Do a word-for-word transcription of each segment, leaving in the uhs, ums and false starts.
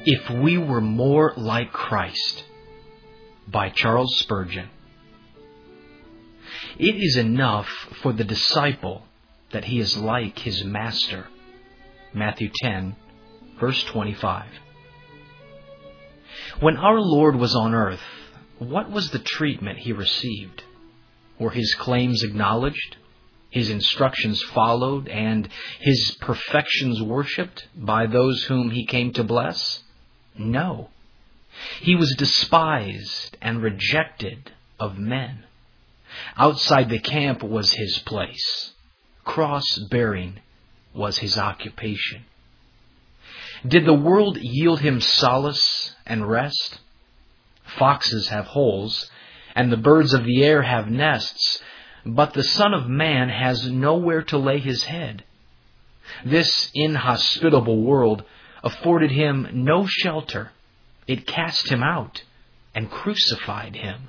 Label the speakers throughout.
Speaker 1: If We Were More Like Christ, by Charles Spurgeon. It is enough for the disciple that he is like his master. Matthew ten, verse twenty-five. When our Lord was on earth, what was the treatment he received? Were his claims acknowledged, his instructions followed, and his perfections worshipped by those whom he came to bless? No. He was despised and rejected of men. Outside the camp was his place. Cross-bearing was his occupation. Did the world yield him solace and rest? Foxes have holes, and the birds of the air have nests, but the Son of Man has nowhere to lay his head. This inhospitable world afforded him no shelter. It cast him out and crucified him.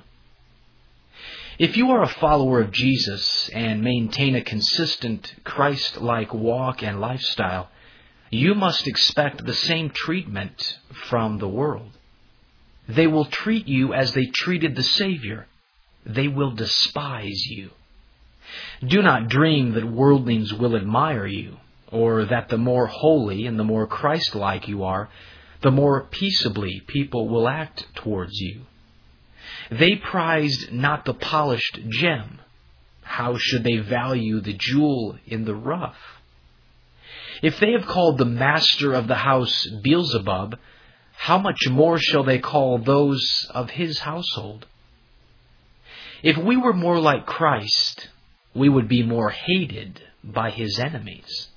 Speaker 1: If you are a follower of Jesus and maintain a consistent Christ-like walk and lifestyle, you must expect the same treatment from the world. They will treat you as they treated the Savior. They will despise you. Do not dream that worldlings will admire you, or that the more holy and the more Christ-like you are, the more peaceably people will act towards you. They prized not the polished gem. How should they value the jewel in the rough? If they have called the master of the house Beelzebub, how much more shall they call those of his household? If we were more like Christ, we would be more hated by his enemies.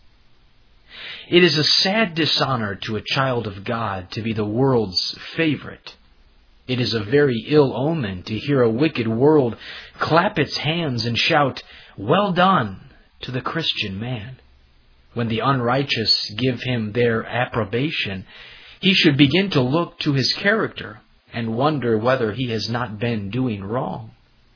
Speaker 1: It is a sad dishonor to a child of God to be the world's favorite. It is a very ill omen to hear a wicked world clap its hands and shout, "Well done," to the Christian man. When the unrighteous give him their approbation, he should begin to look to his character and wonder whether he has not been doing wrong.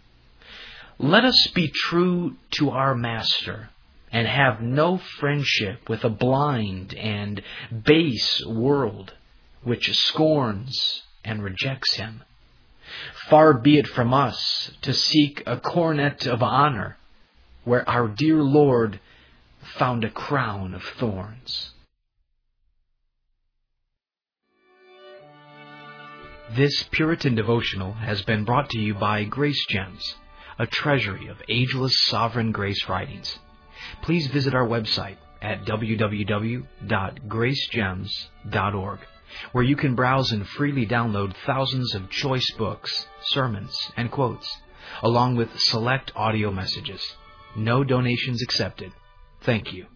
Speaker 1: Let us be true to our Master and have no friendship with a blind and base world which scorns and rejects him. Far be it from us to seek a coronet of honor where our dear Lord found a crown of thorns. This Puritan devotional has been brought to you by Grace Gems, a treasury of ageless sovereign grace writings. Please visit our website at w w w dot grace gems dot org, where you can browse and freely download thousands of choice books, sermons, and quotes, along with select audio messages. No donations accepted. Thank you.